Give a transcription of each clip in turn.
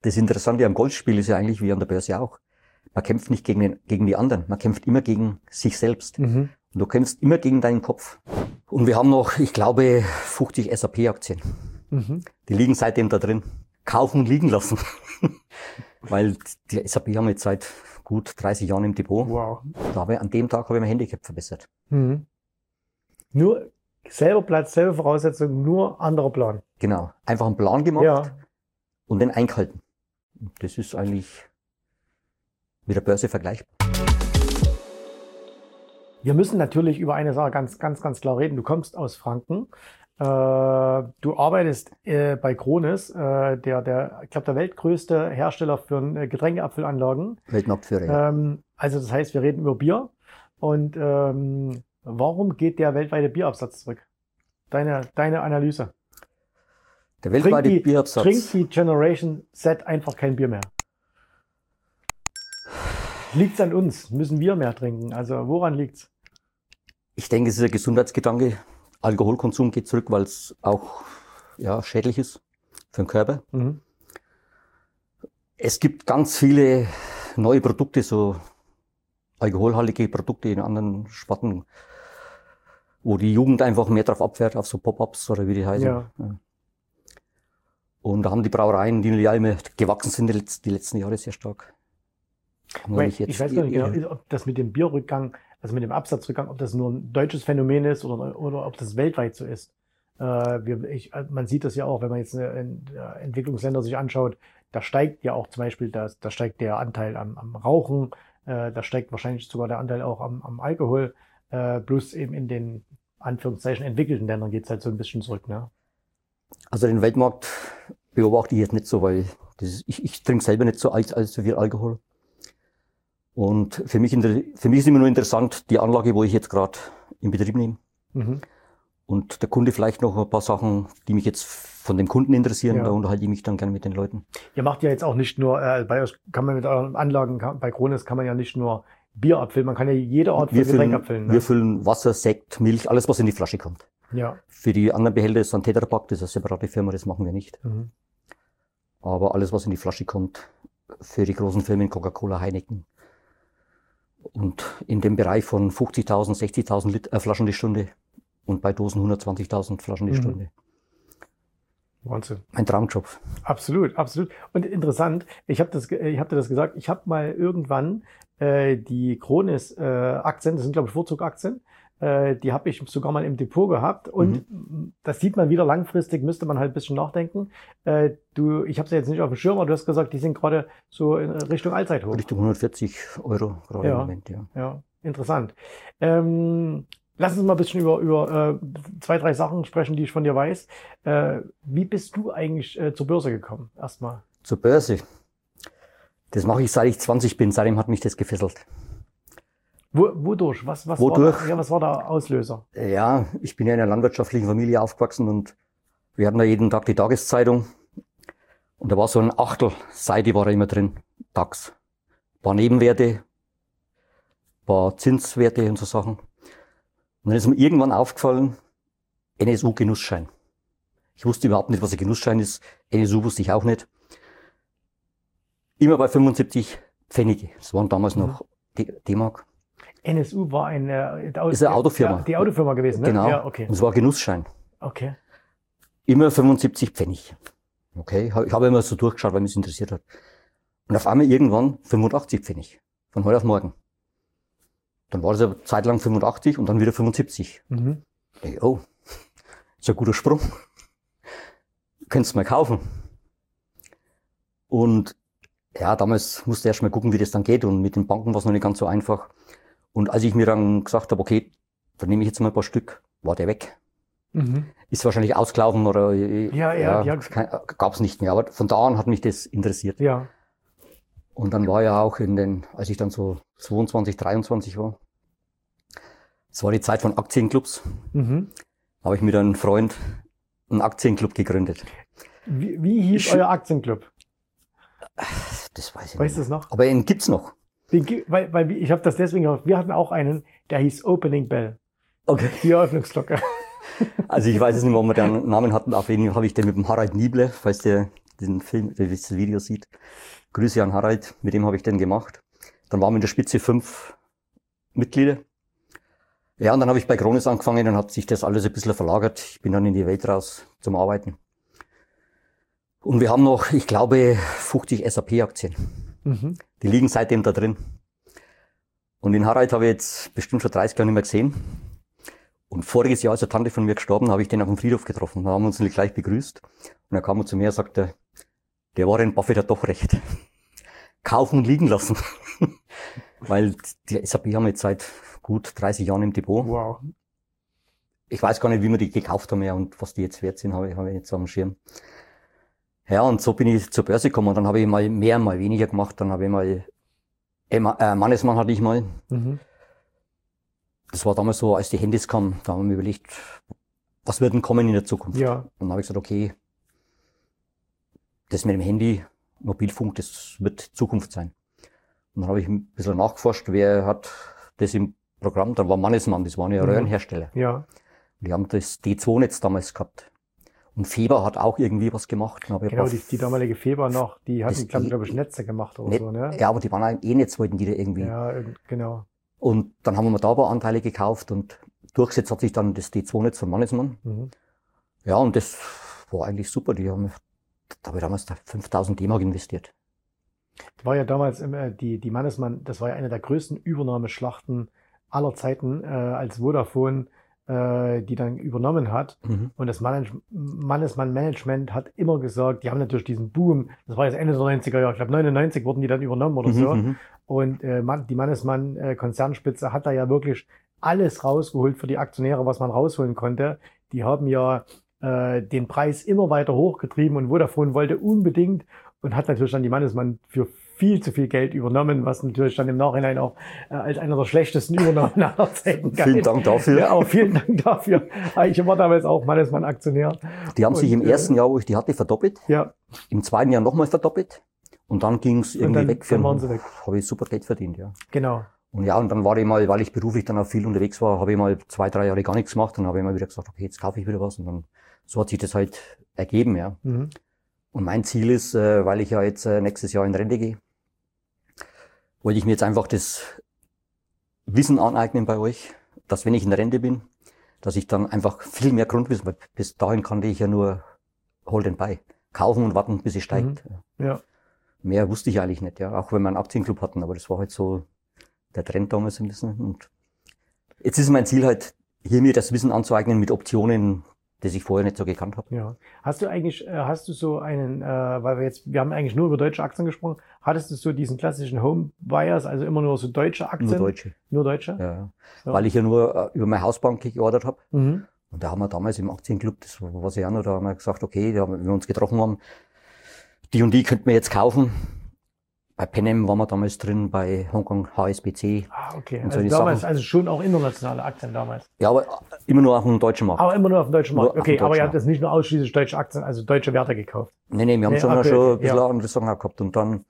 Das Interessante am Golfspiel ist ja eigentlich wie an der Börse auch. Man kämpft nicht gegen die anderen, man kämpft immer gegen sich selbst. Und du kämpfst immer gegen deinen Kopf. Und wir haben noch, ich glaube, 50 SAP-Aktien. Die liegen seitdem da drin. Kaufen und liegen lassen. Weil die SAP haben wir jetzt seit gut 30 Jahren im Depot. Wow. An dem Tag habe ich mein Handicap verbessert. Nur selber Platz, selber Voraussetzungen, nur anderer Plan. Genau. Einfach einen Plan gemacht und den eingehalten. Das ist eigentlich mit der Börse vergleichbar. Wir müssen natürlich über eine Sache ganz klar reden. Du kommst aus Franken. Du arbeitest bei Krones, ich glaube, der weltgrößte Hersteller für Getränkeabfüllanlagen. Weltmarktführer, ja. Also das heißt, wir reden über Bier. Und warum geht der weltweite Bierabsatz zurück? Deine Analyse. Der weltweite Bierabsatz. Trinkt die Generation Z einfach kein Bier mehr? Liegt's an uns? Müssen wir mehr trinken? Also woran liegt's? Ich denke, es ist ein Gesundheitsgedanke. Alkoholkonsum geht zurück, weil es auch schädlich ist für den Körper. Es gibt ganz viele neue Produkte, so alkoholhaltige Produkte in anderen Sparten, wo die Jugend einfach mehr drauf abfährt, auf so Pop-ups oder wie die heißen. Ja. Und da haben die Brauereien, die ja immer gewachsen sind die letzten Jahre sehr stark. Ich weiß gar nicht genau, ob das mit dem Bierrückgang, also mit dem Absatzrückgang, ob das nur ein deutsches Phänomen ist oder ob das weltweit so ist. Man sieht das ja auch, wenn man jetzt Entwicklungsländer sich anschaut, da steigt ja auch zum Beispiel, da steigt der Anteil am Rauchen, da steigt wahrscheinlich sogar der Anteil auch am Alkohol, bloß eben in den Anführungszeichen entwickelten Ländern geht es halt so ein bisschen zurück. Ne? Also den Weltmarkt beobachte ich jetzt nicht so, weil ich trinke selber nicht so allzu viel Alkohol. Und für mich ist immer nur interessant die Anlage, wo ich jetzt gerade in Betrieb nehme. Und der Kunde vielleicht noch ein paar Sachen, die mich jetzt von dem Kunden interessieren, da unterhalte ich mich dann gerne mit den Leuten. Ihr macht ja jetzt auch nicht nur, bei euch kann man mit euren Anlagen, bei Krones kann man ja nicht nur Bier abfüllen, man kann ja jede Art von Getränk abfüllen. Ne? Wir füllen Wasser, Sekt, Milch, alles was in die Flasche kommt. Ja. Für die anderen Behälter ist ein Tetra Pak, das ist eine separate Firma, das machen wir nicht. Aber alles was in die Flasche kommt, für die großen Firmen, Coca-Cola, Heineken. Und in dem Bereich von 50.000, 60.000 Flaschen die Stunde und bei Dosen 120.000 Flaschen die Stunde. Wahnsinn. Mein Traumjob. Absolut. Und interessant, ich hab dir das gesagt, ich habe mal irgendwann die Krones Aktien, das sind glaube ich Vorzug-Aktien, die habe ich sogar mal im Depot gehabt und das sieht man wieder langfristig, müsste man halt ein bisschen nachdenken. Ich habe es jetzt nicht auf dem Schirm, aber du hast gesagt, die sind gerade so in Richtung Allzeithoch. Richtung 140 € gerade im Moment, ja. Ja, interessant. Lass uns mal ein bisschen über 2, 3 Sachen sprechen, die ich von dir weiß. Wie bist du eigentlich zur Börse gekommen? Erstmal. Zur Börse? Das mache ich, seit ich 20 bin. Seitdem hat mich das gefesselt. Wodurch? Was war der Auslöser? Ja, ich bin ja in einer landwirtschaftlichen Familie aufgewachsen und wir hatten da jeden Tag die Tageszeitung. Und da war so ein Achtelseite war da immer drin, DAX. Ein paar Nebenwerte, ein paar Zinswerte und so Sachen. Und dann ist mir irgendwann aufgefallen, NSU-Genussschein. Ich wusste überhaupt nicht, was ein Genussschein ist. NSU wusste ich auch nicht. Immer bei 75 Pfennige. Das waren damals noch D-Mark. NSU war ist eine Autofirma. Die Autofirma gewesen, ne? Genau. Ja, okay. Und es war ein Genussschein. Okay. Immer 75 Pfennig. Okay. Ich habe immer so durchgeschaut, weil mich das interessiert hat. Und auf einmal irgendwann 85 Pfennig. Von heute auf morgen. Dann war das eine Zeit lang 85 und dann wieder 75. Oh, ist ein guter Sprung. Könntest du mal kaufen. Und ja, damals musste ich erst mal gucken, wie das dann geht. Und mit den Banken war es noch nicht ganz so einfach. Und als ich mir dann gesagt habe, okay, dann nehme ich jetzt mal ein paar Stück, war der weg. Ist wahrscheinlich ausgelaufen oder gab es nicht mehr. Aber von da an hat mich das interessiert. Ja. Und dann war ja auch als ich dann so 22, 23 war, es war die Zeit von Aktienclubs, habe ich mit einem Freund einen Aktienclub gegründet. Wie hieß euer Aktienclub? Das weiß ich nicht. Weißt du das noch? Aber den gibt's noch. Weil ich habe das deswegen gemacht. Wir hatten auch einen, der hieß Opening Bell. Okay. Die Eröffnungsglocke. Also ich weiß es nicht mehr, ob wir den Namen hatten. Auf jeden Fall habe ich den mit dem Harald Nieble, falls der den Film, das Video sieht. Grüße an Harald, mit dem habe ich den gemacht. Dann waren wir in der Spitze 5 Mitglieder. Ja, und dann habe ich bei Krones angefangen, dann hat sich das alles ein bisschen verlagert. Ich bin dann in die Welt raus zum Arbeiten. Und wir haben noch, ich glaube, 50 SAP-Aktien. Mhm. Die liegen seitdem da drin. Und den Harald habe ich jetzt bestimmt schon 30 Jahre nicht mehr gesehen. Und voriges Jahr, als eine Tante von mir gestorben, habe ich den auf dem Friedhof getroffen. Da haben wir uns gleich begrüßt. Und er kam zu mir und sagte, der Warren Buffett hat doch recht. Kaufen und liegen lassen. Weil die SAP haben jetzt seit gut 30 Jahren im Depot. Wow. Ich weiß gar nicht, wie wir die gekauft haben ja, und was die jetzt wert sind, habe ich jetzt am Schirm. Ja, und so bin ich zur Börse gekommen. Und dann habe ich mal mehr, mal weniger gemacht. Dann habe ich mal, Mannesmann hatte ich mal. Mhm. Das war damals so, als die Handys kamen, da haben wir überlegt, was wird denn kommen in der Zukunft? Ja. Und dann habe ich gesagt, okay, das mit dem Handy, Mobilfunk, das wird Zukunft sein. Und dann habe ich ein bisschen nachgeforscht, wer hat das im Programm, dann war Mannesmann, das waren ja Röhrenhersteller. Ja. Die haben das D2-Netz damals gehabt. Und Feber hat auch irgendwie was gemacht. Genau, die damalige Feber noch, die hatten, glaube ich, Netze gemacht oder so, ne? Ja, aber die waren auch E-Netz, wollten die da irgendwie. Ja, genau. Und dann haben wir da ein paar Anteile gekauft und durchgesetzt hat sich dann das D2-Netz von Mannesmann. Mhm. Ja, und das war eigentlich super. Da habe ich damals 5.000 D-Mark investiert. Das war ja damals die Mannesmann, das war ja eine der größten Übernahmeschlachten aller Zeiten, als Vodafone die dann übernommen hat. Mhm. Und das Mannesmann-Management hat immer gesagt, die haben natürlich diesen Boom, das war jetzt Ende der 90er Jahre, ich glaube 99 wurden die dann übernommen oder so. Mhm. Und die Mannesmann-Konzernspitze hat da ja wirklich alles rausgeholt für die Aktionäre, was man rausholen konnte. Die haben ja den Preis immer weiter hochgetrieben und Vodafone wollte unbedingt und hat natürlich dann die Mannesmann für viel zu viel Geld übernommen, was natürlich dann im Nachhinein auch als einer der schlechtesten Übernahmen aller Zeiten galt. Vielen Dank dafür. Ja, auch vielen Dank dafür. Ich war damals auch Mannesmann-Aktionär. Die haben sich im ersten Jahr, wo ich die hatte, verdoppelt. Ja. Im zweiten Jahr nochmal verdoppelt. Und dann ging es irgendwie weg. Dann waren sie weg. Habe ich super Geld verdient, ja. Genau. Und ja, und dann war ich mal, weil ich beruflich dann auch viel unterwegs war, habe ich mal 2-3 Jahre gar nichts gemacht. Dann habe ich mal wieder gesagt, okay, jetzt kaufe ich wieder was. Und dann, so hat sich das halt ergeben, ja. Mhm. Und mein Ziel ist, weil ich ja jetzt nächstes Jahr in Rente gehe, wollte ich mir jetzt einfach das Wissen aneignen bei euch, dass wenn ich in Rente bin, dass ich dann einfach viel mehr Grundwissen, weil bis dahin kannte ich ja nur hold and buy, kaufen und warten, bis es steigt. Mhm. Ja. Mehr wusste ich eigentlich nicht, ja, auch wenn wir einen Aktienclub hatten, aber das war halt so der Trend damals ein bisschen. Und jetzt ist mein Ziel halt, hier mir das Wissen anzueignen mit Optionen, das ich vorher nicht so gekannt habe. Ja. Hast du so einen, weil wir haben eigentlich nur über deutsche Aktien gesprochen, hattest du so diesen klassischen Home Buyers, also immer nur so deutsche Aktien? Nur deutsche. Nur deutsche? Ja. Weil ich ja nur über meine Hausbank geordert habe. Mhm. Und da haben wir damals im Aktienclub, das war ja noch, da haben wir gesagt, okay, wenn wir uns getroffen haben, die und die könnten wir jetzt kaufen. Bei Penem waren wir damals drin, bei Hongkong HSBC. Ah, okay. Also damals, also schon auch internationale Aktien damals. Ja, aber immer nur auf dem deutschen Markt. Aber immer nur auf dem deutschen Markt. Okay, aber ihr habt jetzt nicht nur ausschließlich deutsche Aktien, also deutsche Werte gekauft. Nee, wir haben schon ein bisschen andere Sachen gehabt. Und dann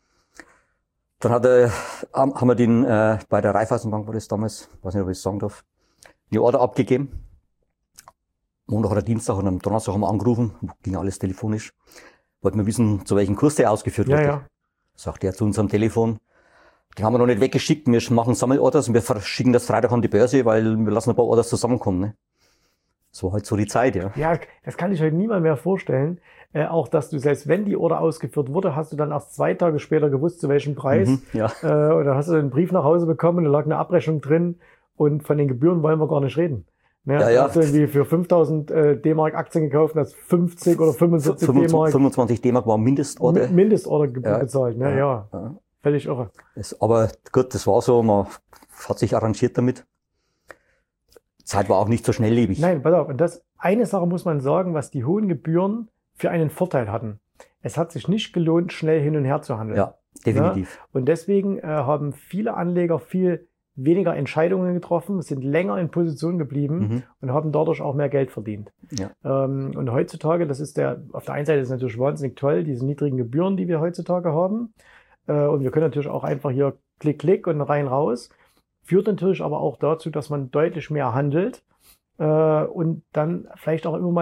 haben wir den, bei der Raiffeisenbank war das damals, weiß nicht, ob ich es sagen darf, die Order abgegeben. Montag oder Dienstag und am Donnerstag haben wir angerufen, ging alles telefonisch. Wollten wir wissen, zu welchem Kurs der ausgeführt wurde. Ja. Sagt er zu uns am Telefon, den haben wir noch nicht weggeschickt, wir machen Sammelorders und wir verschicken das Freitag an die Börse, weil wir lassen ein paar Orders zusammenkommen. Ne? Das war halt so die Zeit, ja. Ja, das kann sich heute niemand mehr vorstellen. Auch, dass du selbst wenn die Order ausgeführt wurde, hast du dann erst 2 Tage später gewusst, zu welchem Preis. Ja. Und dann hast du einen Brief nach Hause bekommen, da lag eine Abrechnung drin und von den Gebühren wollen wir gar nicht reden. Ja. Hast du irgendwie für 5.000 D-Mark Aktien gekauft, das 50 oder 75 D-Mark. 25 D-Mark war Mindestorder. Mindestorder gezahlt, ne? Ja. Völlig irre. Aber gut, das war so, man hat sich arrangiert damit. Zeit war auch nicht so schnelllebig. Nein, pass auf. Und eine Sache muss man sagen, was die hohen Gebühren für einen Vorteil hatten. Es hat sich nicht gelohnt, schnell hin und her zu handeln. Ja, definitiv. Ja? Und deswegen haben viele Anleger viel weniger Entscheidungen getroffen, sind länger in Position geblieben und haben dadurch auch mehr Geld verdient. Ja. Und heutzutage, das ist auf der einen Seite ist natürlich wahnsinnig toll, diese niedrigen Gebühren, die wir heutzutage haben. Und wir können natürlich auch einfach hier klick, klick und rein, raus. Führt natürlich aber auch dazu, dass man deutlich mehr handelt und dann vielleicht auch immer mal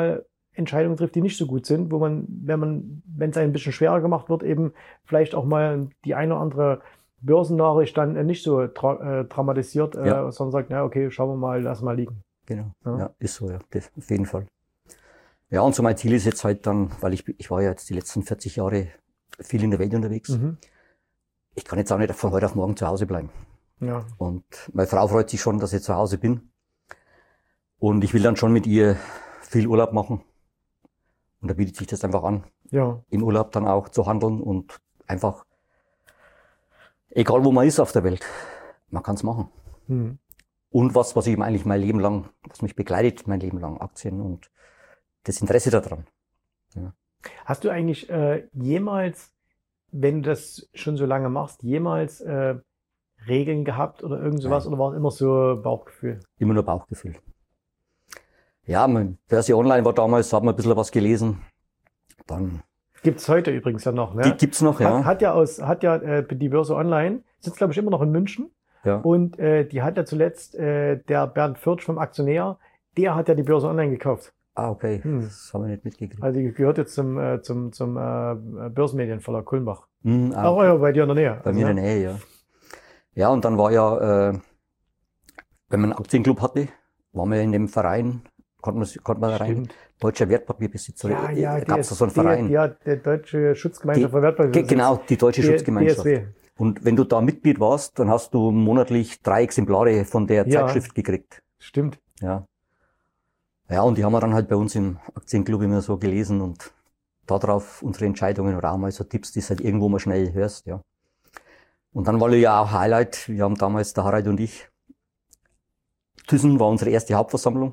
Entscheidungen trifft, die nicht so gut sind, wo man, wenn es ein bisschen schwerer gemacht wird, eben vielleicht auch mal die eine oder andere Börsennachricht dann nicht so dramatisiert, sondern sagt, na okay, schauen wir mal, lass mal liegen. Genau, ja, ist so, ja, das, auf jeden Fall. Ja, und so mein Ziel ist jetzt halt dann, weil ich war ja jetzt die letzten 40 Jahre viel in der Welt unterwegs. Ich kann jetzt auch nicht von heute auf morgen zu Hause bleiben. Ja. Und meine Frau freut sich schon, dass ich zu Hause bin. Und ich will dann schon mit ihr viel Urlaub machen. Und da bietet sich das einfach an, im Urlaub dann auch zu handeln und einfach, egal wo man ist auf der Welt, man kann es machen. Und was ich eigentlich mein Leben lang, was mich begleitet, mein Leben lang, Aktien und das Interesse daran. Ja. Hast du eigentlich jemals, wenn du das schon so lange machst, jemals Regeln gehabt oder irgend sowas? Nein. Oder war es immer so Bauchgefühl? Immer nur Bauchgefühl. Ja, mein Börse Online war damals, hat man ein bisschen was gelesen. Dann gibt's heute übrigens ja noch, ne? Gibt's noch, ja. Hat ja die Börse Online, sitzt glaube ich immer noch in München. Ja. Und die hat ja zuletzt der Bernd Fürtsch vom Aktionär, der hat ja die Börse Online gekauft. Ah, okay. Das haben wir nicht mitgekriegt. Also die gehört jetzt zum Börsenmedienverlag Kulmbach. Auch ja, bei dir in der Nähe. Bei mir in der Nähe, ja. Ja, und dann war ja, wenn man einen Aktienclub hatte, war man in dem Verein, konnte man rein. Deutscher Wertpapierbesitzer. Ja, gab es da so einen Verein. Ja, der Deutsche Schutzgemeinschaft für Wertpapierbesitzer. Genau, die Deutsche Schutzgemeinschaft. DSW. Und wenn du da Mitglied warst, dann hast du monatlich 3 Exemplare von der Zeitschrift gekriegt. Stimmt. Ja. Ja, und die haben wir dann halt bei uns im Aktienclub immer so gelesen und darauf unsere Entscheidungen oder auch mal so Tipps, die du halt irgendwo mal schnell hörst, ja. Und dann war ja auch Highlight, wir haben damals, der Harald und ich, Thyssen war unsere erste Hauptversammlung.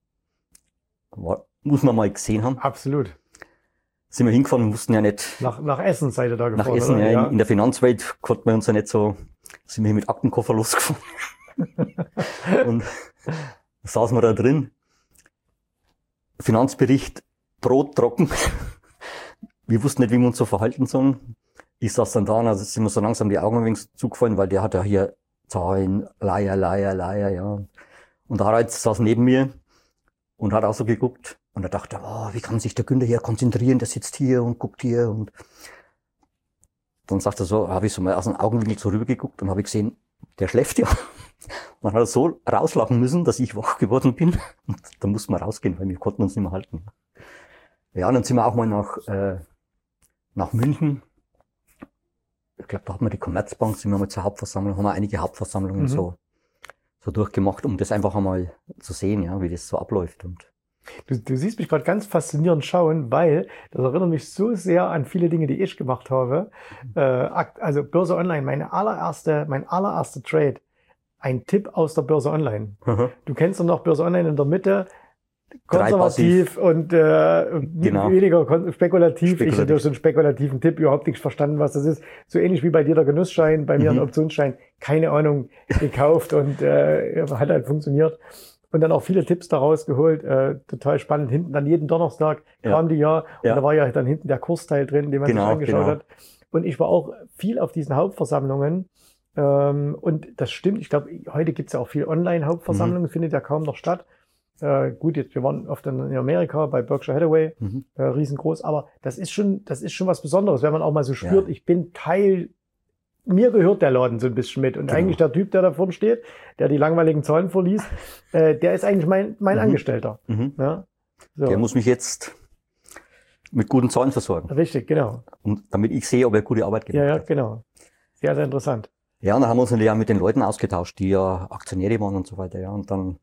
Muss man mal gesehen haben. Absolut. Sind wir hingefahren und wussten ja nicht. Nach Essen seid ihr da gefahren, nach Essen, ja. In der Finanzwelt konnten wir uns ja nicht so, sind wir mit Aktenkoffer losgefahren. Und saßen wir da drin. Finanzbericht, Brot trocken. Wir wussten nicht, wie wir uns so verhalten sollen. Ich saß dann da und also sind mir so langsam die Augen ein wenig zugefallen, weil der hat ja hier Zahlen, Leier, ja. Und der Harald saß neben mir und hat auch so geguckt. Und er dachte, oh, wie kann sich der Günther hier konzentrieren, der sitzt hier und guckt hier. Und dann sagt er so, habe ich so mal aus dem Augenwinkel so rüber geguckt und habe ich gesehen, der schläft ja. Und dann hat er so rauslachen müssen, dass ich wach geworden bin. Und dann mussten wir rausgehen, weil wir konnten uns nicht mehr halten. Ja, und dann sind wir auch mal nach München. Ich glaube, da hat man die Commerzbank, sind wir mal zur Hauptversammlung, haben wir einige Hauptversammlungen so durchgemacht, um das einfach einmal zu sehen, ja, wie das so abläuft. Und Du siehst mich gerade ganz faszinierend schauen, weil das erinnert mich so sehr an viele Dinge, die ich gemacht habe. Also Börse Online, mein allererster Trade, ein Tipp aus der Börse Online. Du kennst doch noch Börse Online in der Mitte, konservativ und weniger spekulativ. Ich habe durch so einen spekulativen Tipp überhaupt nichts verstanden, was das ist. So ähnlich wie bei dir der Genussschein, bei mir ein Optionsschein, keine Ahnung, gekauft und hat halt funktioniert. Und dann auch viele Tipps daraus geholt, total spannend. Hinten dann jeden Donnerstag kam die und da war ja dann hinten der Kursteil drin, den man sich angeschaut hat. Und ich war auch viel auf diesen Hauptversammlungen. Und das stimmt, ich glaube, heute gibt's ja auch viel Online-Hauptversammlungen, findet ja kaum noch statt. Gut, jetzt wir waren oft in Amerika bei Berkshire Hathaway, riesengroß, aber das ist schon was Besonderes, wenn man auch mal so spürt, ich bin Teil, mir gehört der Laden so ein bisschen mit. Und eigentlich der Typ, der da vorne steht, der die langweiligen Zahlen vorliest, der ist eigentlich mein Angestellter. Ja? So. Der muss mich jetzt mit guten Zahlen versorgen. Richtig, genau. Und damit ich sehe, ob er gute Arbeit gemacht hat. Ja, genau. Sehr, sehr interessant. Ja, und dann haben wir uns ja mit den Leuten ausgetauscht, die ja Aktionäre waren und so weiter. Ja, und dann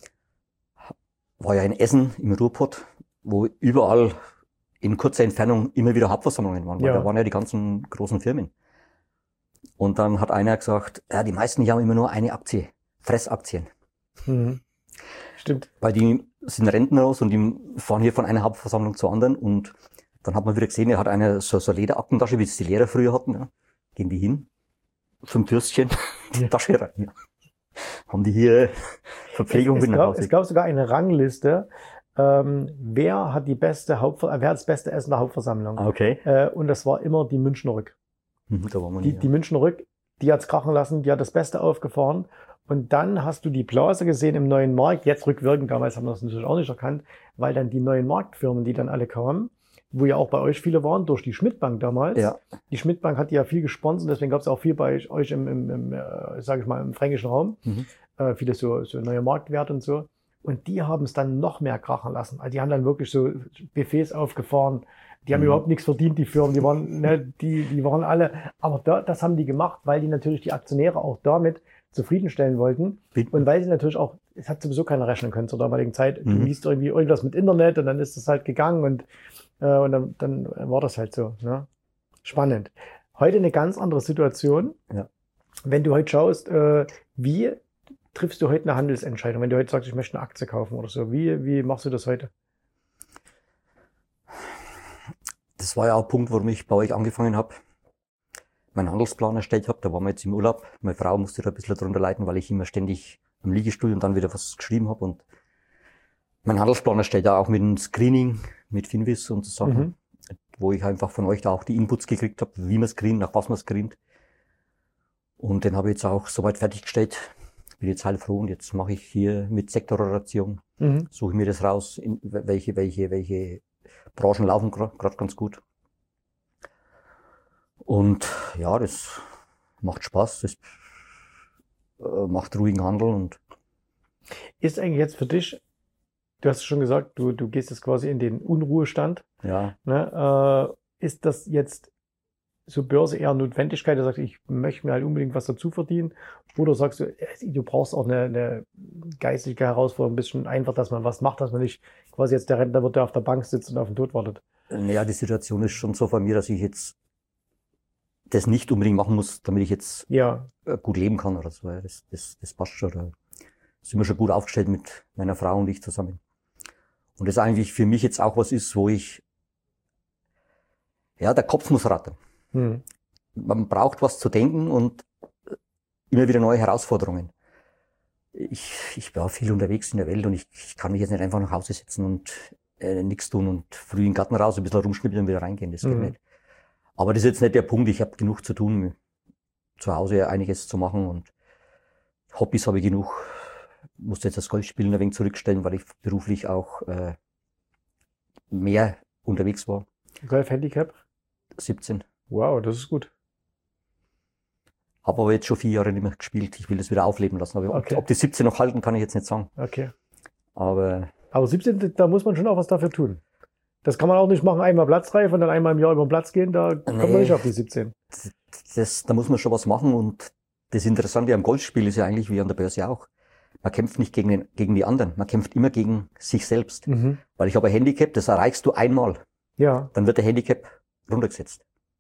war ja in Essen im Ruhrpott, wo überall in kurzer Entfernung immer wieder Hauptversammlungen waren, weil da waren ja die ganzen großen Firmen. Und dann hat einer gesagt, ja, die meisten hier haben immer nur eine Aktie, Fressaktien. Stimmt. Weil die sind Rentner raus und die fahren hier von einer Hauptversammlung zur anderen. Und dann hat man wieder gesehen, er hat eine so Lederaktentasche, wie es die Lehrer früher hatten. Ja. Gehen die hin, 5 Würstchen, die Tasche rein. Ja. Haben die hier Verpflegung mit nach Hause. Es gab sogar eine Rangliste, wer hat das beste Essen der Hauptversammlung. Okay. Und das war immer die Münchner Rück. Da waren wir nicht, die Münchner Rück, die hat's krachen lassen, die hat das Beste aufgefahren. Und dann hast du die Blase gesehen im neuen Markt, jetzt rückwirkend, damals haben wir das natürlich auch nicht erkannt, weil dann die neuen Marktfirmen, die dann alle kamen, wo ja auch bei euch viele waren, durch die Schmidt-Bank damals. Ja. Die Schmidt-Bank hat ja viel gesponsert, deswegen gab es auch viel bei euch sage ich mal, im fränkischen Raum. Viele so neue Marktwerte und so. Und die haben es dann noch mehr krachen lassen. Also die haben dann wirklich so Buffets aufgefahren. Die haben überhaupt nichts verdient, die Firmen. Die waren, die waren alle. Aber das haben die gemacht, weil die natürlich die Aktionäre auch damit zufriedenstellen wollten. Und weil sie natürlich auch, es hat sowieso keiner rechnen können zur damaligen Zeit. Du liest irgendwie irgendwas mit Internet und dann ist es halt gegangen und dann war das halt so. Ne? Spannend. Heute eine ganz andere Situation. Ja. Wenn du heute schaust, wie triffst du heute eine Handelsentscheidung? Wenn du heute sagst, ich möchte eine Aktie kaufen oder so, wie machst du das heute? Das war ja auch ein Punkt, warum ich bei euch angefangen habe, meinen Handelsplan erstellt habe. Da waren wir jetzt im Urlaub. Meine Frau musste da ein bisschen drunter leiden, weil ich immer ständig am Liegestuhl und dann wieder was geschrieben habe. Und mein Handelsplan erstellt ja auch mit einem Screening, mit Finviz und so Sachen, wo ich einfach von euch da auch die Inputs gekriegt habe, wie man screent, nach was man screent. Und den habe ich jetzt auch soweit fertiggestellt. Bin jetzt heilfroh und jetzt mache ich hier mit Sektorrotation, suche ich mir das raus, welche Branchen laufen gerade ganz gut. Und ja, das macht Spaß, das macht ruhigen Handel. Und ist eigentlich jetzt für dich, du hast schon gesagt, du gehst jetzt quasi in den Unruhestand. Ja. Ne? Ist das jetzt so Börse eher Notwendigkeit, du sagst, ich möchte mir halt unbedingt was dazu verdienen? Oder sagst du brauchst auch eine geistige Herausforderung, ein bisschen einfach, dass man was macht, dass man nicht quasi jetzt der Rentner wird, der auf der Bank sitzt und auf den Tod wartet? Naja, die Situation ist schon so von mir, dass ich jetzt das nicht unbedingt machen muss, damit ich jetzt gut leben kann oder so. Das passt schon. Da sind wir schon gut aufgestellt mit meiner Frau und ich zusammen. Und das eigentlich für mich jetzt auch was ist, wo der Kopf muss rattern. Man braucht was zu denken und immer wieder neue Herausforderungen. Ich war viel unterwegs in der Welt und ich kann mich jetzt nicht einfach nach Hause setzen und nichts tun und früh in den Garten raus, ein bisschen rumschnippeln und wieder reingehen. Das geht nicht. Aber das ist jetzt nicht der Punkt. Ich habe genug zu tun, zu Hause einiges zu machen und Hobbys habe ich genug. Musste jetzt das Golfspielen ein wenig zurückstellen, weil ich beruflich auch mehr unterwegs war. Golf-Handicap? 17. Wow, das ist gut. Habe aber jetzt schon 4 Jahre nicht mehr gespielt. Ich will das wieder aufleben lassen. Aber ob die 17 noch halten, kann ich jetzt nicht sagen. Okay. Aber 17, da muss man schon auch was dafür tun. Das kann man auch nicht machen, einmal platzreif und dann einmal im Jahr über den Platz gehen. Da kommt man nicht auf die 17. Da muss man schon was machen. Und das Interessante am Golfspiel ist ja eigentlich wie an der Börse auch. Man kämpft nicht gegen die anderen. Man kämpft immer gegen sich selbst. Weil ich habe ein Handicap, das erreichst du einmal. Ja. Dann wird der Handicap runtergesetzt.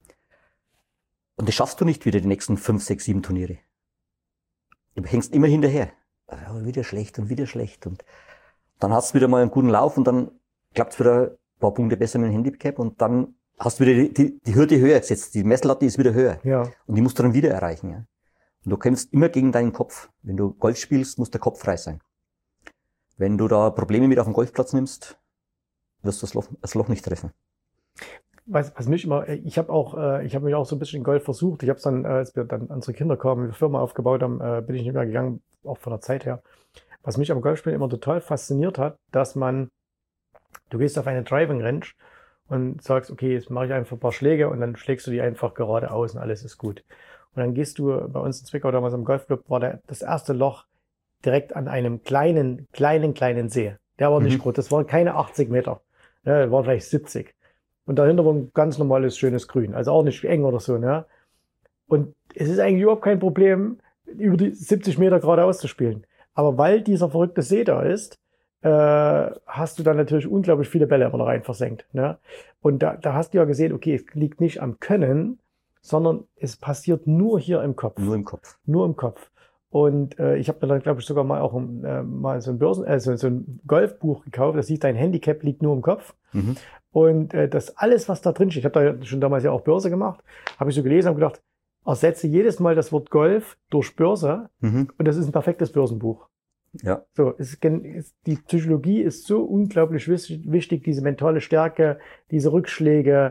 Und das schaffst du nicht wieder die nächsten 5, 6, 7 Turniere. Du hängst immer hinterher. Wieder schlecht und wieder schlecht. Und dann hast du wieder mal einen guten Lauf und dann klappt es wieder ein paar Punkte besser mit dem Handicap und dann hast du wieder die Hürde höher gesetzt. Die Messlatte ist wieder höher. Ja. Und die musst du dann wieder erreichen. Ja. Und du kämpfst immer gegen deinen Kopf. Wenn du Golf spielst, muss der Kopf frei sein. Wenn du da Probleme mit auf den Golfplatz nimmst, wirst du das Loch nicht treffen. Was mich immer, ich habe mich auch so ein bisschen in Golf versucht. Ich habe es dann, als wir dann unsere Kinder kamen, die Firma aufgebaut haben, bin ich nicht mehr gegangen, auch von der Zeit her. Was mich am Golfspielen immer total fasziniert hat, dass du gehst auf eine Driving Range und sagst, okay, jetzt mache ich einfach ein paar Schläge und dann schlägst du die einfach geradeaus und alles ist gut. Und dann gehst du, bei uns in Zwickau damals am Golfclub, war das erste Loch direkt an einem kleinen See. Der war nicht groß, das waren keine 80 Meter, ne, war vielleicht 70. Und dahinter war ein ganz normales, schönes Grün. Also auch nicht eng oder so, ne? Und es ist eigentlich überhaupt kein Problem, über die 70 Meter geradeaus zu spielen. Aber weil dieser verrückte See da ist, hast du dann natürlich unglaublich viele Bälle immer da rein versenkt, ne? Und da hast du ja gesehen, okay, es liegt nicht am Können, sondern es passiert nur hier im Kopf. Nur im Kopf. Nur im Kopf. Und ich habe mir dann, glaube ich, sogar mal auch mal so ein Golfbuch gekauft, das hieß, dein Handicap liegt nur im Kopf. Und das alles, was da drin steht, ich habe da schon damals ja auch Börse gemacht, habe ich so gelesen und gedacht, ersetze jedes Mal das Wort Golf durch Börse und das ist ein perfektes Börsenbuch. Ja. So, die Psychologie ist so unglaublich wichtig, diese mentale Stärke, diese Rückschläge,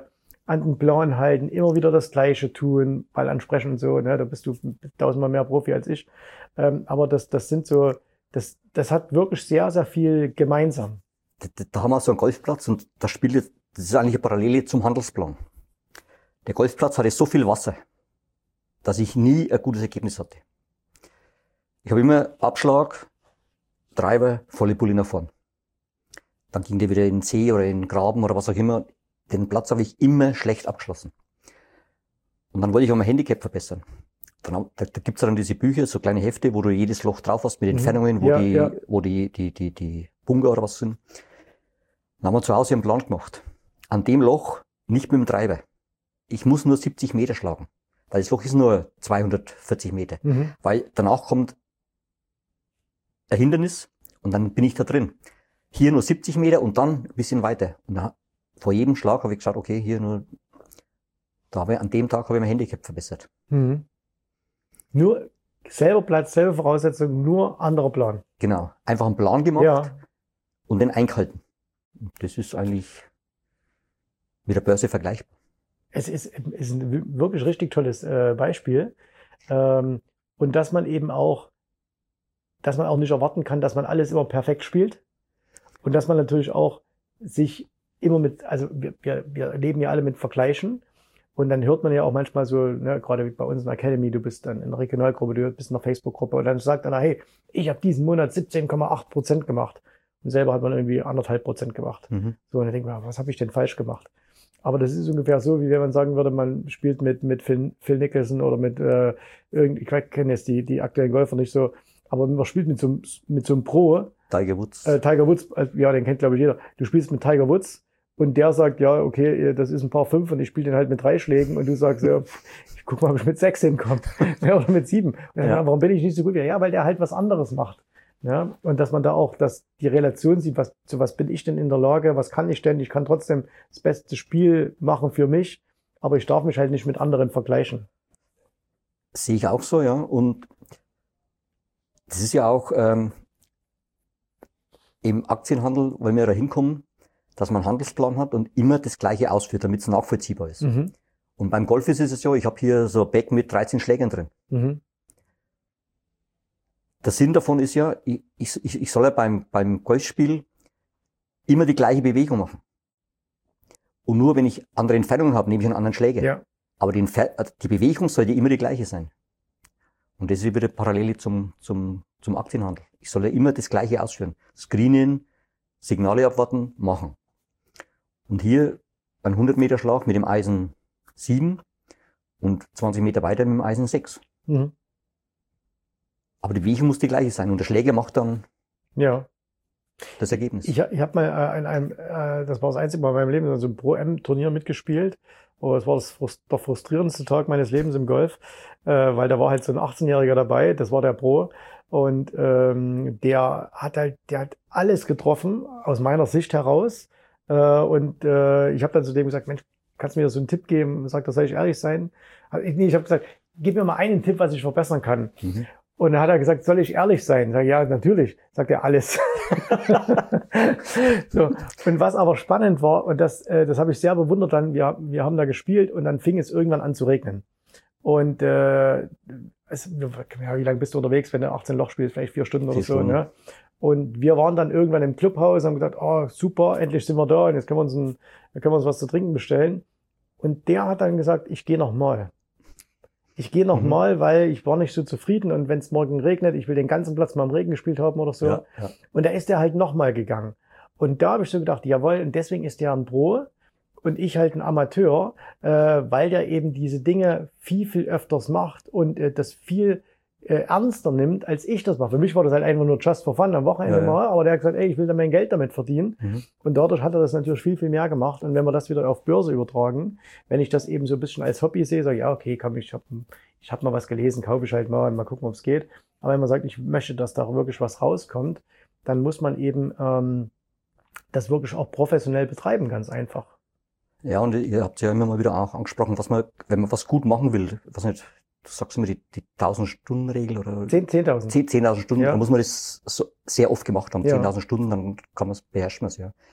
an den Plan halten, immer wieder das Gleiche tun, Ball ansprechen und so, ne, da bist du tausendmal mehr Profi als ich. Aber das sind so, das hat wirklich sehr, sehr viel gemeinsam. Da haben wir so einen Golfplatz und das ist eigentlich eine Parallele zum Handelsplan. Der Golfplatz hatte so viel Wasser, dass ich nie ein gutes Ergebnis hatte. Ich habe immer Abschlag, Treiber, volle Pulle nach vorn. Dann ging der wieder in den See oder in den Graben oder was auch immer. Den Platz habe ich immer schlecht abgeschlossen. Und dann wollte ich auch mein Handicap verbessern. Da gibt's dann diese Bücher, so kleine Hefte, wo du jedes Loch drauf hast mit Entfernungen, wo die Bunker oder was sind. Dann haben wir zu Hause einen Plan gemacht. An dem Loch nicht mit dem Treiber. Ich muss nur 70 Meter schlagen. Weil das Loch ist nur 240 Meter. Weil danach kommt ein Hindernis und dann bin ich da drin. Hier nur 70 Meter und dann ein bisschen weiter. Und vor jedem Schlag habe ich gesagt, okay, hier nur, an dem Tag habe ich mein Handicap verbessert. Nur selber Platz, selber Voraussetzung, nur anderer Plan. Genau. Einfach einen Plan gemacht und den eingehalten. Das ist eigentlich mit der Börse vergleichbar. Es ist ein wirklich richtig tolles Beispiel. Und dass man auch nicht erwarten kann, dass man alles immer perfekt spielt. Und dass man natürlich auch sich immer also wir leben ja alle mit Vergleichen. Und dann hört man ja auch manchmal so, ne, gerade bei uns in der Academy, du bist dann in der Regionalgruppe, du bist in der Facebook-Gruppe und dann sagt einer, hey, ich habe diesen Monat 17,8% gemacht. Und selber hat man irgendwie 1,5% gemacht. So, und dann denkt man, was habe ich denn falsch gemacht? Aber das ist ungefähr so, wie wenn man sagen würde, man spielt mit Phil Nicholson oder mit ich kenne jetzt die aktuellen Golfer nicht so, aber man spielt mit so einem Pro. Tiger Woods. Tiger Woods, ja, den kennt glaube ich jeder. Du spielst mit Tiger Woods und der sagt, ja, okay, das ist ein Paar 5 und ich spiele den halt mit 3 Schlägen und du sagst, ja, ich guck mal, ob ich mit 6 hinkomme. Oder mit 7. Und dann, warum bin ich nicht so gut? Ja, weil der halt was anderes macht. Ja, und dass man da auch die Relation sieht, zu was bin ich denn in der Lage, was kann ich denn? Ich kann trotzdem das beste Spiel machen für mich, aber ich darf mich halt nicht mit anderen vergleichen. Sehe ich auch so, ja. Und das ist ja auch im Aktienhandel, weil wir da hinkommen, dass man einen Handelsplan hat und immer das Gleiche ausführt, damit es nachvollziehbar ist. Und beim Golf ist es so, ich habe hier so ein Bag mit 13 Schlägern drin. Der Sinn davon ist ja, ich soll ja beim Golfspiel immer die gleiche Bewegung machen. Und nur wenn ich andere Entfernungen habe, nehme ich einen anderen Schläger. Ja. Aber die Bewegung sollte immer die gleiche sein. Und das ist wieder Parallele zum Aktienhandel. Ich soll ja immer das Gleiche ausführen. Screenen, Signale abwarten, machen. Und hier ein 100 Meter Schlag mit dem Eisen 7 und 20 Meter weiter mit dem Eisen 6. Aber die Bewegung muss die gleiche sein und der Schläger macht dann das Ergebnis. Ich habe mal das war das einzige Mal in meinem Leben, so ein Pro-M-Turnier mitgespielt. Oh, das war der frustrierendste Tag meines Lebens im Golf, weil da war halt so ein 18-Jähriger dabei, das war der Pro. Und der hat alles getroffen, aus meiner Sicht heraus. Ich habe dann zu dem gesagt, Mensch, kannst du mir so einen Tipp geben? Sagt er, soll ich ehrlich sein? Ich habe gesagt, gib mir mal einen Tipp, was ich verbessern kann. Und dann hat er gesagt, soll ich ehrlich sein? Sag, ja, natürlich. Sagt er, alles. So. Und was aber spannend war, und das habe ich sehr bewundert dann, wir haben da gespielt und dann fing es irgendwann an zu regnen. Und wie lange bist du unterwegs, wenn du 18 Loch spielst? Vielleicht 4 Stunden oder so. Ne? Und wir waren dann irgendwann im Clubhaus und haben gesagt, oh super, endlich sind wir da und jetzt können wir uns was zu trinken bestellen. Und der hat dann gesagt, ich gehe nochmal. Ich gehe nochmal, weil ich war nicht so zufrieden und wenn es morgen regnet, ich will den ganzen Platz mal im Regen gespielt haben oder so. Ja. Und da ist der halt nochmal gegangen. Und da habe ich so gedacht, jawohl, und deswegen ist der ein Pro und ich halt ein Amateur, weil der eben diese Dinge viel, viel öfters macht und das viel ernster nimmt, als ich das mache. Für mich war das halt einfach nur just for fun am Wochenende mal, aber der hat gesagt, ey, ich will da mein Geld damit verdienen. Und dadurch hat er das natürlich viel, viel mehr gemacht. Und wenn wir das wieder auf Börse übertragen, wenn ich das eben so ein bisschen als Hobby sehe, sage ich, ja, okay, komm, ich hab mal was gelesen, kaufe ich halt mal und mal gucken, ob es geht. Aber wenn man sagt, ich möchte, dass da wirklich was rauskommt, dann muss man eben das wirklich auch professionell betreiben, ganz einfach. Ja, und ihr habt ja immer mal wieder auch angesprochen, wenn man was gut machen will, was nicht, du sagst immer die 1000-Stunden-Regel oder? 10.000. 10.000 Stunden, dann muss man das so sehr oft gemacht haben, 10.000 Stunden, dann beherrscht man es, ja.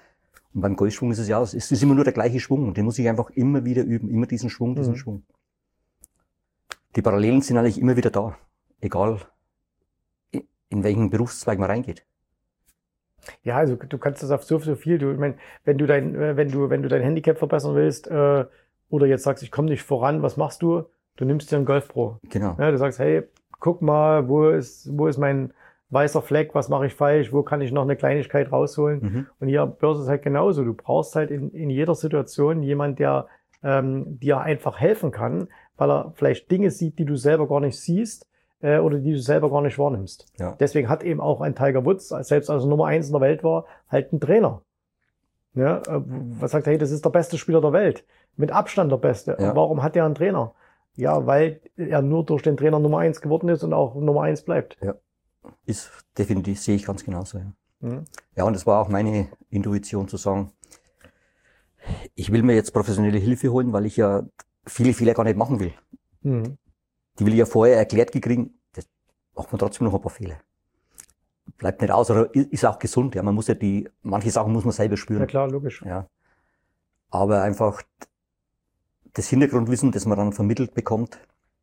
Und beim Golfschwung ist es ja, es ist immer nur der gleiche Schwung. Und den muss ich einfach immer wieder üben. Immer diesen Schwung, Schwung. Die Parallelen sind eigentlich immer wieder da. Egal, in welchen Berufszweig man reingeht. Ja, also du kannst das auf so viel. Ich meine, wenn du dein Handicap verbessern willst, oder jetzt sagst, ich komme nicht voran, was machst du? Du nimmst dir einen Golf Pro. Genau. Ja, du sagst, hey, guck mal, wo ist mein weißer Fleck, was mache ich falsch, wo kann ich noch eine Kleinigkeit rausholen? Und hier Börse ist halt genauso. Du brauchst halt in jeder Situation jemand, der dir einfach helfen kann, weil er vielleicht Dinge sieht, die du selber gar nicht siehst, oder die du selber gar nicht wahrnimmst. Ja. Deswegen hat eben auch ein Tiger Woods, selbst als er Nummer 1 in der Welt war, halt einen Trainer. Ja, was sagt er, hey, das ist der beste Spieler der Welt. Mit Abstand der Beste. Ja. Und warum hat er einen Trainer? Ja, weil er nur durch den Trainer Nummer 1 geworden ist und auch Nummer 1 bleibt. Ja, ist definitiv, sehe ich ganz genauso. Ja. Ja, und das war auch meine Intuition zu sagen, ich will mir jetzt professionelle Hilfe holen, weil ich ja viele Fehler gar nicht machen will. Die will ich ja vorher erklärt gekriegt, das macht man trotzdem noch ein paar Fehler. Bleibt nicht aus, oder ist auch gesund, ja. Man muss ja manche Sachen muss man selber spüren. Ja klar, logisch. Ja. Aber einfach das Hintergrundwissen, das man dann vermittelt bekommt,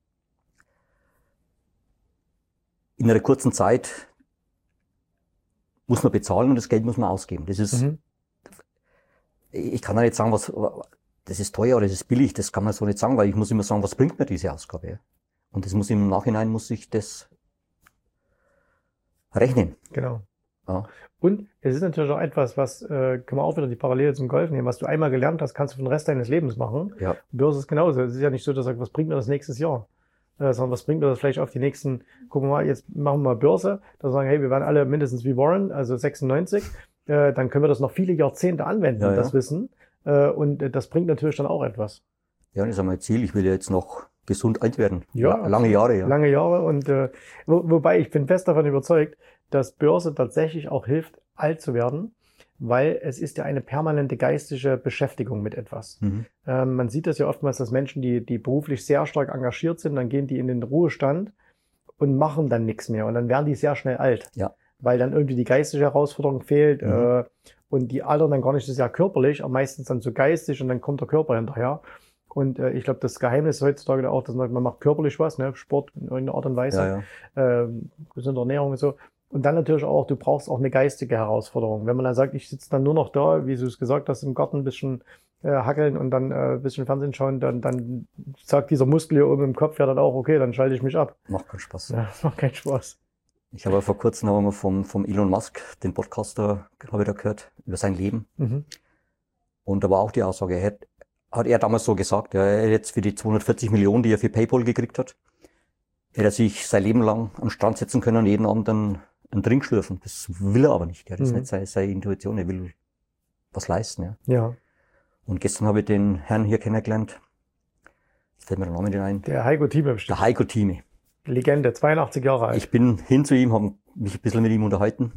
in einer kurzen Zeit muss man bezahlen und das Geld muss man ausgeben. Das ist, ich kann ja nicht sagen, das ist teuer oder das ist billig, das kann man so nicht sagen, weil ich muss immer sagen, was bringt mir diese Ausgabe? Und das muss im Nachhinein, muss ich das rechnen. Genau. Ja. Und es ist natürlich auch etwas, was, kann man auch wieder die Parallele zum Golf nehmen, was du einmal gelernt hast, kannst du für den Rest deines Lebens machen. Ja. Börse ist genauso. Es ist ja nicht so, dass du sagst, was bringt mir das nächstes Jahr? Sondern was bringt mir das vielleicht auf die nächsten, gucken wir mal, jetzt machen wir mal Börse, da sagen, hey, wir werden alle mindestens wie Warren, also 96, dann können wir das noch viele Jahrzehnte anwenden, das Wissen. Und das bringt natürlich dann auch etwas. Ja, das ist mein Ziel. Ich will ja jetzt noch gesund alt werden. Ja, lange Jahre, ja. Lange Jahre und wobei ich bin fest davon überzeugt, dass Börse tatsächlich auch hilft, alt zu werden, weil es ist ja eine permanente geistige Beschäftigung mit etwas. Man sieht das ja oftmals, dass Menschen, die beruflich sehr stark engagiert sind, dann gehen die in den Ruhestand und machen dann nichts mehr und dann werden die sehr schnell alt. Ja. Weil dann irgendwie die geistige Herausforderung fehlt und die altern dann gar nicht so sehr körperlich, aber meistens dann so geistig und dann kommt der Körper hinterher. Und ich glaube, das Geheimnis heutzutage auch, dass man macht körperlich was, ne, Sport in irgendeiner Art und Weise, gesunde Ernährung und so. Und dann natürlich auch, du brauchst auch eine geistige Herausforderung. Wenn man dann sagt, ich sitze dann nur noch da, wie du es gesagt hast, im Garten ein bisschen hackeln und dann ein bisschen Fernsehen schauen, dann sagt dieser Muskel hier oben im Kopf ja dann auch, okay, dann schalte ich mich ab. Macht keinen Spaß. Ja, macht keinen Spaß. Ich habe vor kurzem noch mal vom Elon Musk, den Podcaster, habe ich da gehört, über sein Leben. Und da war auch die Aussage, hat er damals so gesagt, er hätte jetzt für die 240 Millionen, die er für PayPal gekriegt hat, hätte er sich sein Leben lang am Strand setzen können und jeden Abend einen Drink schlürfen. Das will er aber nicht. Ja. Das ist nicht seine Intuition. Er will was leisten. Ja. Und gestern habe ich den Herrn hier kennengelernt. Jetzt fällt mir der Name nicht ein. Der Heiko Thieme bestimmt. Der Heiko Thieme. Legende, 82 Jahre alt. Ich bin hin zu ihm, habe mich ein bisschen mit ihm unterhalten.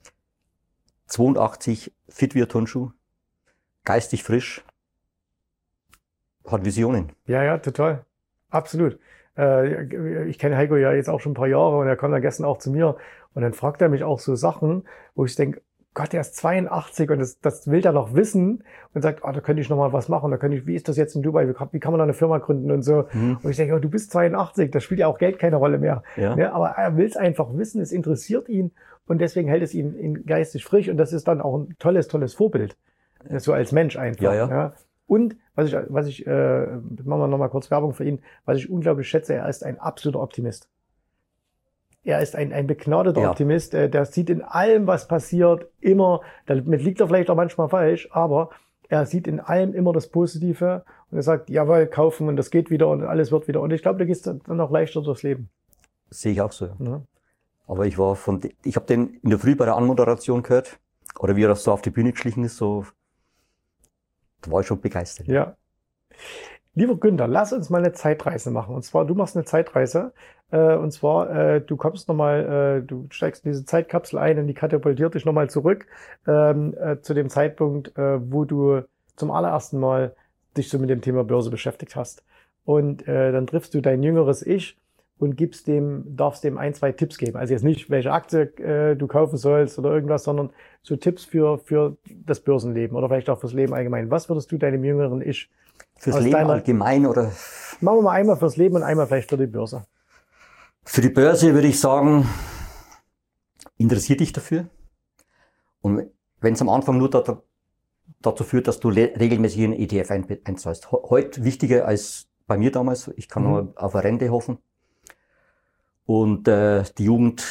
82, fit wie ein Turnschuh, geistig frisch, hat Visionen. Ja, total. Absolut. Ich kenne Heiko ja jetzt auch schon ein paar Jahre und er kam dann gestern auch zu mir und dann fragt er mich auch so Sachen, wo ich denke, Gott, der ist 82 und das will er noch wissen und sagt, da könnte ich noch mal was machen, wie ist das jetzt in Dubai, wie kann man da eine Firma gründen und so. Und ich denke, du bist 82, da spielt ja auch Geld keine Rolle mehr. Ja. Ja, aber er will es einfach wissen, es interessiert ihn und deswegen hält es ihn geistig frisch und das ist dann auch ein tolles Vorbild. So als Mensch einfach. Ja. Und was ich machen wir noch mal kurz Werbung für ihn, was ich unglaublich schätze, er ist ein absoluter Optimist. Er ist ein begnadeter Optimist, der sieht in allem, was passiert, immer, damit liegt er vielleicht auch manchmal falsch, aber er sieht in allem immer das Positive und er sagt, jawohl, kaufen und das geht wieder und alles wird wieder. Und ich glaube, da gehst du dann auch leichter durchs Leben. Sehe ich auch so. Ja. Aber ich habe den in der Früh bei der Anmoderation gehört, oder wie er das so auf die Bühne geschlichen ist, so, da war ich schon begeistert. Ja. Lieber Günther, lass uns mal eine Zeitreise machen. Und zwar, du machst eine Zeitreise. Und zwar, du kommst nochmal, du steigst in diese Zeitkapsel ein und die katapultiert dich nochmal zurück zu dem Zeitpunkt, wo du zum allerersten Mal dich so mit dem Thema Börse beschäftigt hast. Und dann triffst du dein jüngeres Ich und darfst dem 1, 2 Tipps geben. Also jetzt nicht, welche Aktie du kaufen sollst oder irgendwas, sondern so Tipps für das Börsenleben oder vielleicht auch fürs Leben allgemein. Was würdest du deinem jüngeren Ich fürs Leben allgemein oder? Machen wir mal einmal fürs Leben und einmal vielleicht für die Börse. Für die Börse würde ich sagen, interessier dich dafür. Und wenn es am Anfang nur dazu führt, dass du regelmäßig in ETF einzahlst. Heute wichtiger als bei mir damals. Ich kann nur auf eine Rente hoffen. Und die Jugend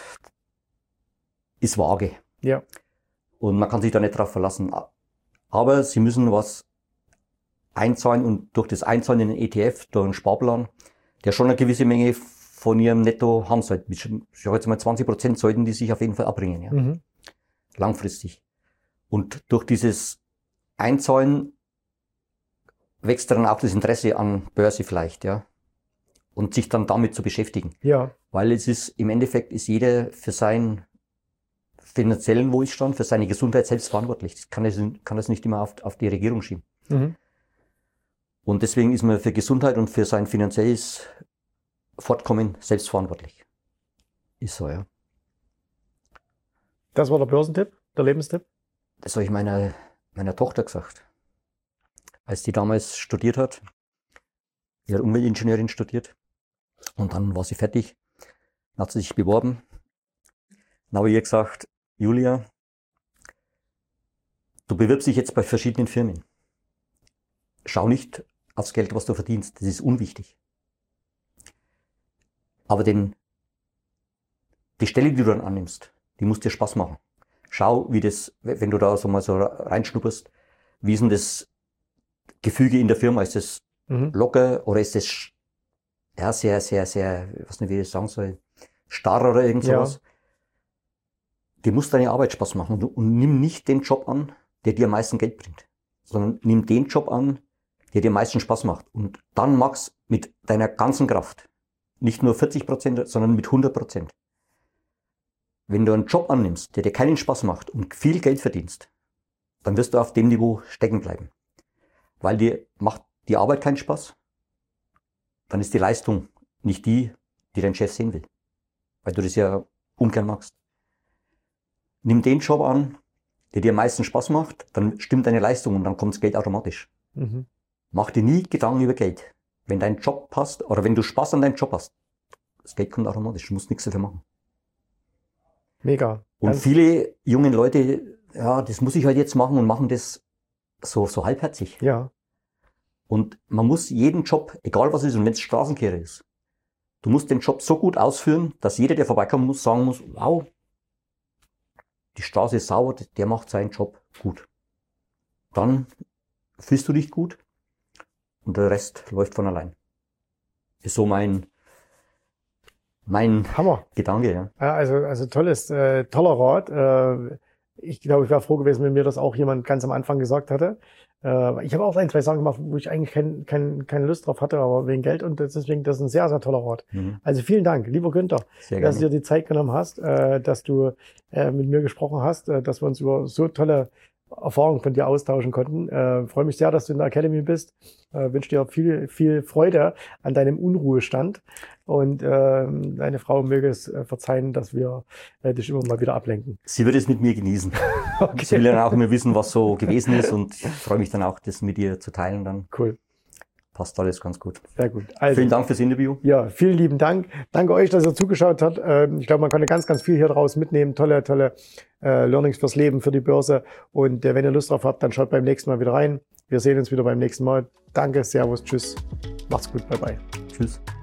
ist vage. Ja. Und man kann sich da nicht drauf verlassen. Aber sie müssen was einzahlen und durch das Einzahlen in den ETF, durch einen Sparplan, der schon eine gewisse Menge von ihrem Netto haben sollte. Ich sage jetzt mal 20% sollten die sich auf jeden Fall abbringen. Ja. Langfristig. Und durch dieses Einzahlen wächst dann auch das Interesse an Börse vielleicht, ja. Und sich dann damit zu beschäftigen. Ja. Weil im Endeffekt ist jeder für seinen finanziellen Wohlstand, für seine Gesundheit selbst verantwortlich. Das kann das nicht immer auf die Regierung schieben. Und deswegen ist man für Gesundheit und für sein finanzielles Fortkommen selbst verantwortlich. Ist so, ja. Das war der Börsentipp, der Lebenstipp? Das habe ich meiner Tochter gesagt. Als die damals studiert hat. Die hat Umweltingenieurin studiert. Und dann war sie fertig. Dann hat sie sich beworben. Dann habe ich ihr gesagt, Julia, du bewirbst dich jetzt bei verschiedenen Firmen. Schau nicht aufs Geld, was du verdienst. Das ist unwichtig. Aber die Stelle, die du dann annimmst, die muss dir Spaß machen. Schau, wie das, wenn du da so mal so reinschnupperst, wie ist denn das Gefüge in der Firma? Ist das locker oder ist das ja sehr, sehr, sehr, was nicht, wie ich das sagen soll, starr oder irgend sowas? Ja. Dir muss deine Arbeit Spaß machen und nimm nicht den Job an, der dir am meisten Geld bringt, sondern nimm den Job an, der dir am meisten Spaß macht. Und dann mach's mit deiner ganzen Kraft. Nicht nur 40%, sondern mit 100%. Wenn du einen Job annimmst, der dir keinen Spaß macht und viel Geld verdienst, dann wirst du auf dem Niveau stecken bleiben. Weil dir macht die Arbeit keinen Spaß, dann ist die Leistung nicht die dein Chef sehen will. Weil du das ja ungern magst. Nimm den Job an, der dir am meisten Spaß macht, dann stimmt deine Leistung und dann kommt das Geld automatisch. Mach dir nie Gedanken über Geld. Wenn dein Job passt oder wenn du Spaß an deinem Job hast, das Geld kommt automatisch, du musst nichts dafür machen. Mega. Und viele junge Leute, ja, das muss ich halt jetzt machen und machen das so halbherzig. Ja. Und man muss jeden Job, egal was es ist, und wenn es Straßenkehrer ist, du musst den Job so gut ausführen, dass jeder, der vorbeikommen muss, sagen muss, wow, die Straße ist sauber, der macht seinen Job gut. Dann fühlst du dich gut und der Rest läuft von allein. Ist so mein Hammer. Gedanke, ja. Also toller Rat. Ich glaube, ich wäre froh gewesen, wenn mir das auch jemand ganz am Anfang gesagt hätte. Ich habe auch 1, 2 Sachen gemacht, wo ich eigentlich keine Lust drauf hatte, aber wegen Geld und deswegen, das ist ein sehr, sehr toller Rat. Also vielen Dank, lieber Günther, dass du dir die Zeit genommen hast, dass du mit mir gesprochen hast, dass wir uns über so tolle Erfahrungen von dir austauschen konnten. Freue mich sehr, dass du in der Academy bist. Wünsche dir viel, viel Freude an deinem Unruhestand und deine Frau möge es verzeihen, dass wir dich immer mal wieder ablenken. Sie wird es mit mir genießen. Okay. Sie will dann auch immer wissen, was so gewesen ist und ich freue mich dann auch, das mit ihr zu teilen dann. Cool. Passt alles ganz gut. Sehr gut. Also, vielen Dank fürs Interview. Ja, vielen lieben Dank. Danke euch, dass ihr zugeschaut habt. Ich glaube, man konnte ganz, ganz viel hier draus mitnehmen. Tolle Learnings fürs Leben, für die Börse. Und wenn ihr Lust drauf habt, dann schaut beim nächsten Mal wieder rein. Wir sehen uns wieder beim nächsten Mal. Danke, Servus, tschüss. Macht's gut, bye bye. Tschüss.